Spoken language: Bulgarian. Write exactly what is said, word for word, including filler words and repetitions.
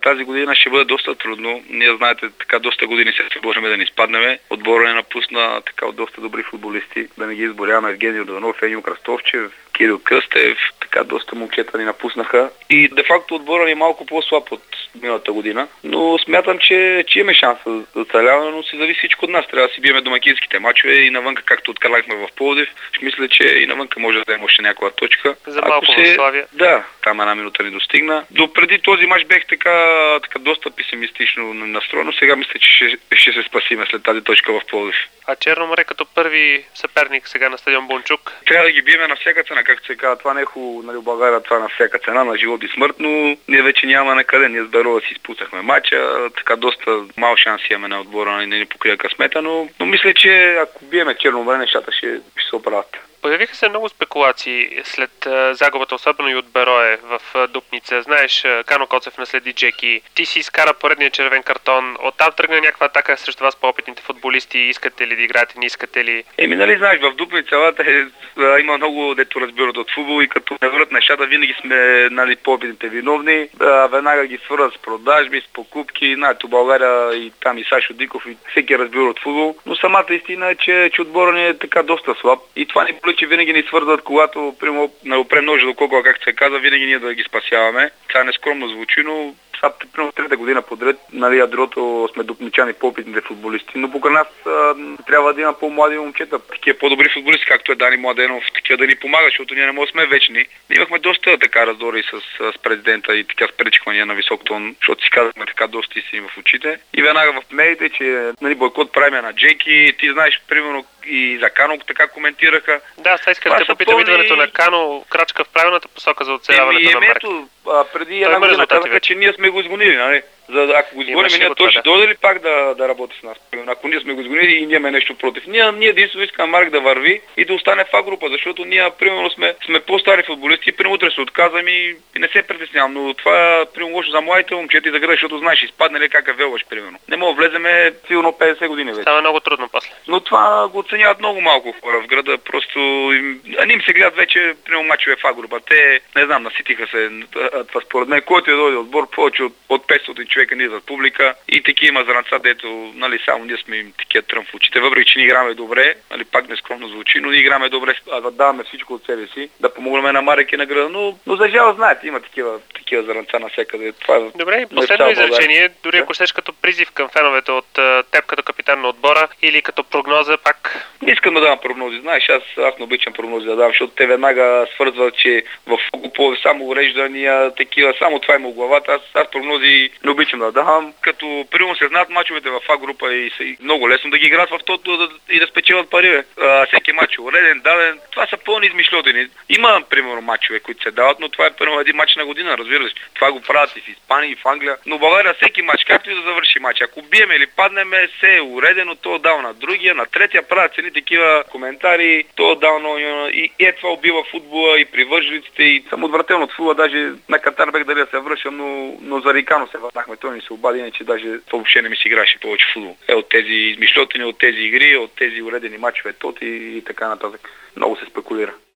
тази година ще бъде доста трудно. Ние, знаете, така доста години се борим да не изпаднем. Отбора не напусна така от доста добри футболисти. Да не ги изборяваме: Евгений Йорданов, Енил Кръстовчев, Кирил Кръстев, така доста момчета ни напуснаха. И де-факто отбора ни е малко по-слаб от миналата година. Но смятам, че, че имаме шанс за оцеляване, но си зависи всичко от нас. Трябва да си биеме домакинските мачове и навънка, както откарахме в Пловдив. Ще мисля, че и навънка може да вземем още някаква точка. За малко се... в Славия. Да, там една минута ни достигна. До преди този мач бех така, така доста песимистично настроен, но сега мисля, че ще, ще се спасиме след тази точка в Пловдив. А Черно море като първи съперник сега на стадион Бунчук? Трябва да ги биеме на всяка цена, както се казва. Това не е хубаво, нали, в България, това на всяка цена, на живот и смърт, но ние вече няма на къде. Ние с Берова си изпуснахме матча, така доста мал шанс имаме на отбора, да не ни покрия късмета, но, но мисля, че ако биеме Черно море, нещата ще, ще се оправят. Появиха се много спекулации след uh, загубата, особено и от Берое в uh, Дупница. Знаеш, uh, Кано Коцев наследи Джеки. Ти си изкара поредния червен картон. Оттам тръгна някаква атака срещу вас по-опитните футболисти. Искате ли да играете, не искате ли? Еми, нали знаеш, в Дупница е, а, има много дето разбират от футбол и като не върнат нещата, винаги сме, нали, по-опитните виновни. А, веднага ги свързват с продажби, с покупки. Знаете, в България и там и Сашо Диков и всеки разбира от футбол. Но самата истина е, че, че отбора ни е така доста слаб. И това ни че винаги ни свързват, когато прямо на опрем ножа до кого, както се казва, винаги ние да ги спасяваме. Това нескромно звучи, но сега примерно трета година подред, нали, ядрото сме дупничани по-опитните футболисти, но покрай нас а, трябва да има по-млади момчета, такива по-добри футболисти, както е Дани Младенов, такива да ни помагат, защото ние не можем сме вечни. Ние имахме доста така раздори с, с президента и така спречквания на висок тон, защото си казахме така доста истини в очите. И веднага в медиите, че, нали, бойкот правим на Джеки, ти знаеш, примерно и за Кано така коментираха. Да, сега исках да те попитам пълни... идването на Кано, крачка в правилната посока за оцеляването на марката. А, преди една година казаха, че ние сме го изгонили, нали? За, ако го изгоним, ние той ще дойде ли пак да, да работи с нас? Ако ние сме го изгонили и нямаме нещо против. Ние, ние единствено искаме Марк да върви и да остане в А-група, защото ние, примерно, сме, сме по-стари футболисти и примерно утре се отказвам и, и не се притеснявам. Но това е примерно лошо за младите момчета и за града, защото знаеш, изпадне ли как е велваш, примерно. Не мога влеземе сигурно петдесет години вече. Става много трудно после. Но това го оценяват много малко хора в града, просто им, не им се гледат вече, примерно, мачове в А-група. Те, не знам, наситиха се. Това според мен, който е дойде отбор, повече от, от петстотин човека ни за публика и такива има зранца, дето, нали, само ние сме им такива трън в очите. Въпреки че ни играме добре, нали, пак нескромно звучи, но ни играме добре, а да даваме всичко от себе си, да помогнем на Марек и на града, но, но за жал, знаете, има такива, такива зранца навсякъде. Това добре, и последно изречение, дори ако щеш като призив към феновете от теб като капитан на отбора или като прогноза пак? Не искам да давам прогнози, знаеш, аз, аз не обичам прогнози да давам, защото те веднага свързват, че в футбол само уреждания, такива, само това има в главата. Аз, аз прогнози не обичам да давам. Като примерно се знаят мачовете в А-група и са много лесно да ги играят в тото да, и да спечелят пари. А, всеки мач е уреден, даден. Това са пълни измишлотини. Има, примерно, мачове, които се дават, но това е примерно един мач на година, разбираш. Това го правят и в Испания, и в Англия. Но в България всеки мач, както и да завърши мач. Ако биеме или паднеме, се е уредено, то дал на другия, на третия правят цени такива коментари, то дал на... И е това убива футбола и привържениците и съм отвратен от футбола, даже на Катар бех дали да се връщам, но, но за Рикано се върнахме, той ни се обади, иначе даже въобще не ми си играше повече футбол. Е, от тези измишлотини, от тези игри, от тези уредени мачове, тот и, и така нататък. Много се спекулира.